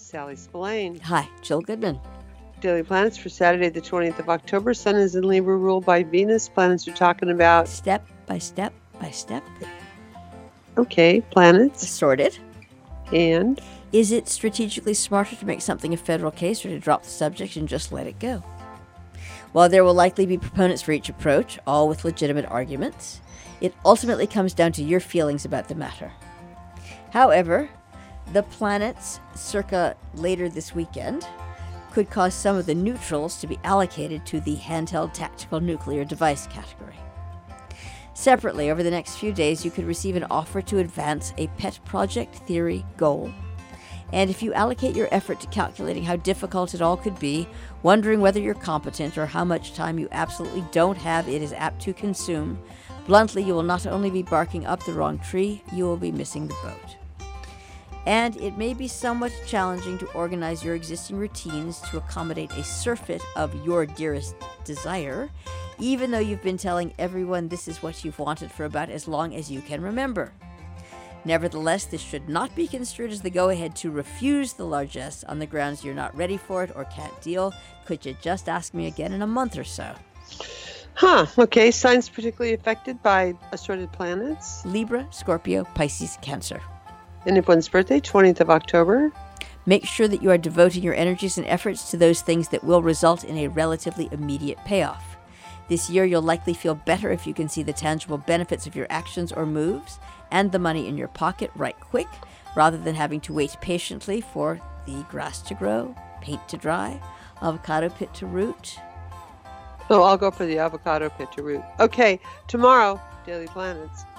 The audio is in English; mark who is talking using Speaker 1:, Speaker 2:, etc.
Speaker 1: Sally Spillane.
Speaker 2: Hi, Jill Goodman.
Speaker 1: Daily Planets for Saturday, the 20th of October. Sun is in Libra, ruled by Venus. Planets are talking about...
Speaker 2: Step by step by step.
Speaker 1: Okay, planets.
Speaker 2: Sorted.
Speaker 1: And?
Speaker 2: Is it strategically smarter to make something a federal case or to drop the subject and just let it go? While there will likely be proponents for each approach, all with legitimate arguments, it ultimately comes down to your feelings about the matter. However, the planets circa later this weekend could cause some of the neutrals to be allocated to the handheld tactical nuclear device category. Separately, over the next few days, you could receive an offer to advance a pet project theory goal. And if you allocate your effort to calculating how difficult it all could be, wondering whether you're competent or how much time you absolutely don't have it is apt to consume, bluntly, you will not only be barking up the wrong tree, you will be missing the boat. And it may be somewhat challenging to organize your existing routines to accommodate a surfeit of your dearest desire, even though you've been telling everyone this is what you've wanted for about as long as you can remember. Nevertheless, this should not be construed as the go-ahead to refuse the largesse on the grounds you're not ready for it or can't deal. Could you just ask me again in a month or so?
Speaker 1: Okay. Signs particularly affected by assorted planets?
Speaker 2: Libra, Scorpio, Pisces, Cancer.
Speaker 1: And if one's birthday, 20th of October?
Speaker 2: Make sure that you are devoting your energies and efforts to those things that will result in a relatively immediate payoff. This year, you'll likely feel better if you can see the tangible benefits of your actions or moves and the money in your pocket right quick, rather than having to wait patiently for the grass to grow, paint to dry, avocado pit to root.
Speaker 1: Oh, I'll go for the avocado pit to root. Okay, tomorrow, Daily Planets.